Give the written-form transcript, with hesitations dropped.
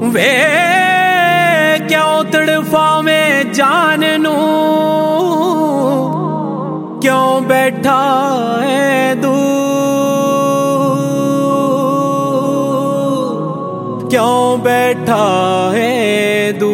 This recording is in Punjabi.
वे क्यों तड़फावे जान नू, क्यों बैठा है दूर, क्यों बैठा है दूर।